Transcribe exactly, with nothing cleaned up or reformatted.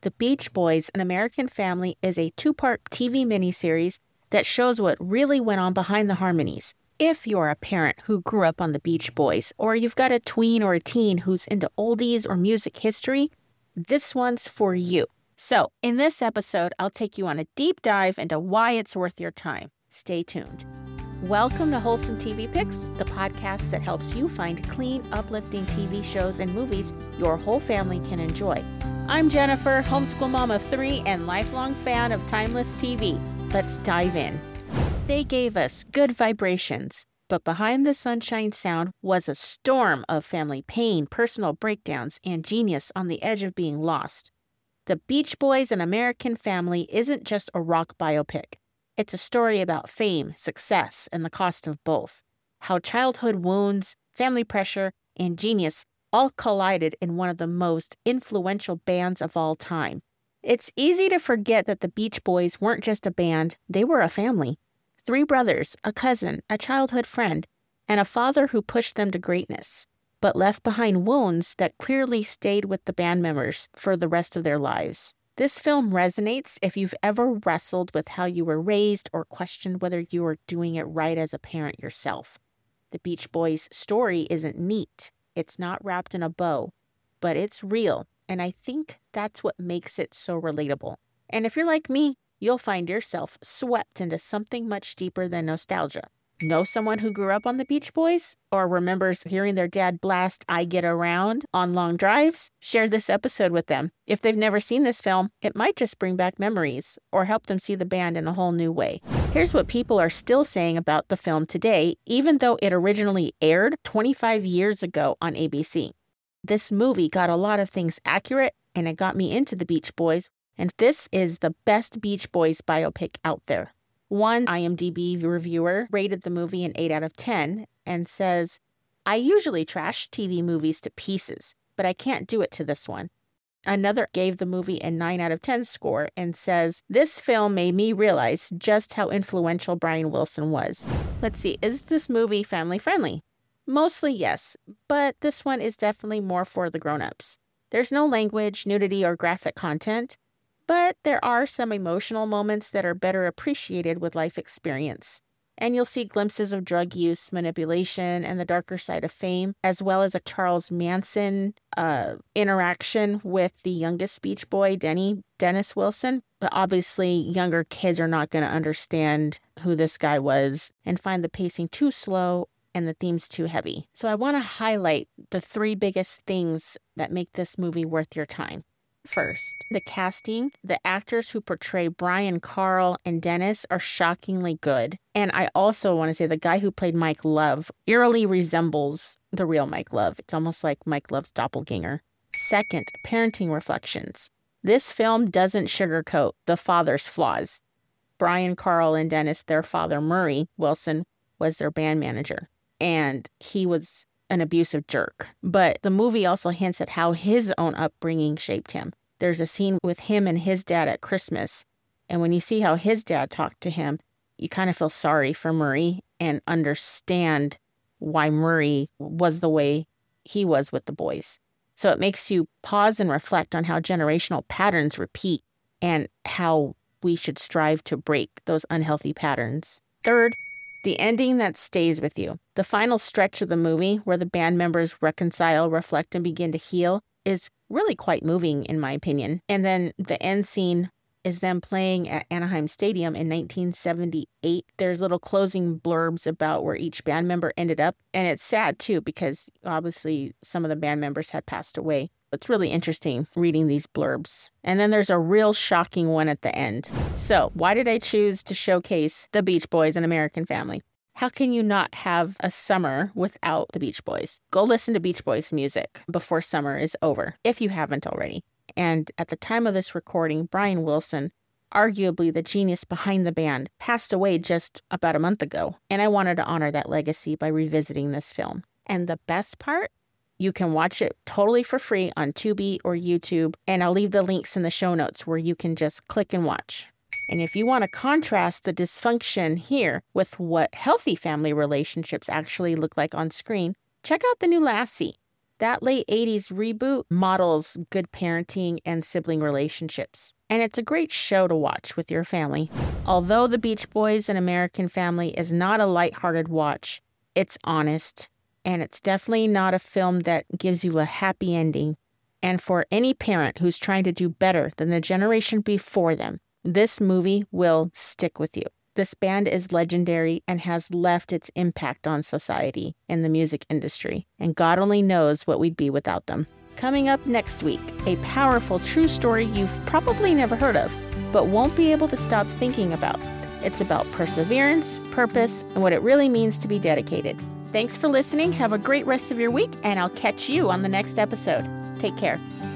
The Beach Boys, An American Family is a two-part T V miniseries that shows what really went on behind the harmonies. If you're a parent who grew up on the Beach Boys, or you've got a tween or a teen who's into oldies or music history, this one's for you. So, in this episode, I'll take you on a deep dive into why it's worth your time. Stay tuned. Welcome to Wholesome T V Picks, the podcast that helps you find clean, uplifting T V shows and movies your whole family can enjoy. I'm Jennifer, homeschool mom of three and lifelong fan of timeless T V. Let's dive in. They gave us good vibrations, but behind the sunshine sound was a storm of family pain, personal breakdowns, and genius on the edge of being lost. The Beach Boys, An American Family isn't just a rock biopic. It's a story about fame, success, and the cost of both. How childhood wounds, family pressure, and genius all collided in one of the most influential bands of all time. It's easy to forget that the Beach Boys weren't just a band, they were a family. Three brothers, a cousin, a childhood friend, and a father who pushed them to greatness, but left behind wounds that clearly stayed with the band members for the rest of their lives. This film resonates if you've ever wrestled with how you were raised or questioned whether you were doing it right as a parent yourself. The Beach Boys' story isn't neat. It's not wrapped in a bow, but it's real, and I think that's what makes it so relatable. And if you're like me, you'll find yourself swept into something much deeper than nostalgia. Know someone who grew up on the Beach Boys or remembers hearing their dad blast I Get Around on long drives? Share this episode with them. If they've never seen this film, it might just bring back memories or help them see the band in a whole new way. Here's what people are still saying about the film today, even though it originally aired twenty-five years ago on A B C. This movie got a lot of things accurate, and it got me into the Beach Boys, and this is the best Beach Boys biopic out there. One IMDb reviewer rated the movie an eight out of ten and says, I usually trash T V movies to pieces, but I can't do it to this one. Another gave the movie a nine out of ten score and says, this film made me realize just how influential Brian Wilson was. Let's see, is this movie family friendly? Mostly yes, but this one is definitely more for the grown-ups. There's no language, nudity, or graphic content, but there are some emotional moments that are better appreciated with life experience. And you'll see glimpses of drug use, manipulation, and the darker side of fame, as well as a Charles Manson uh, interaction with the youngest Beach Boy, Denny, Dennis Wilson. But obviously, younger kids are not going to understand who this guy was and find the pacing too slow and the themes too heavy. So I want to highlight the three biggest things that make this movie worth your time. First, the casting. The actors who portray Brian, Carl, and Dennis are shockingly good. And I also want to say the guy who played Mike Love eerily resembles the real Mike Love. It's almost like Mike Love's doppelganger. Second, parenting reflections. This film doesn't sugarcoat the father's flaws. Brian, Carl, and Dennis, their father, Murray Wilson, was their band manager. And he was an abusive jerk. But the movie also hints at how his own upbringing shaped him. There's a scene with him and his dad at Christmas. And when you see how his dad talked to him, you kind of feel sorry for Murray and understand why Murray was the way he was with the boys. So it makes you pause and reflect on how generational patterns repeat and how we should strive to break those unhealthy patterns. Third, the ending that stays with you. The final stretch of the movie, where the band members reconcile, reflect, and begin to heal, is really quite moving, in my opinion. And then the end scene is them playing at Anaheim Stadium in nineteen seventy-eight. There's little closing blurbs about where each band member ended up. And it's sad, too, because obviously some of the band members had passed away. It's really interesting reading these blurbs. And then there's a real shocking one at the end. So why did I choose to showcase the Beach Boys, An American Family? How can you not have a summer without the Beach Boys? Go listen to Beach Boys music before summer is over, if you haven't already. And at the time of this recording, Brian Wilson, arguably the genius behind the band, passed away just about a month ago. And I wanted to honor that legacy by revisiting this film. And the best part? You can watch it totally for free on Tubi or YouTube, and I'll leave the links in the show notes where you can just click and watch. And if you want to contrast the dysfunction here with what healthy family relationships actually look like on screen, check out the new Lassie. That late eighties reboot models good parenting and sibling relationships, and it's a great show to watch with your family. Although The Beach Boys: An American Family is not a lighthearted watch, it's honest, and it's definitely not a film that gives you a happy ending. And for any parent who's trying to do better than the generation before them, this movie will stick with you. This band is legendary and has left its impact on society and the music industry, and God only knows what we'd be without them. Coming up next week, a powerful true story you've probably never heard of, but won't be able to stop thinking about. It's about perseverance, purpose, and what it really means to be dedicated. Thanks for listening. Have a great rest of your week, and I'll catch you on the next episode. Take care.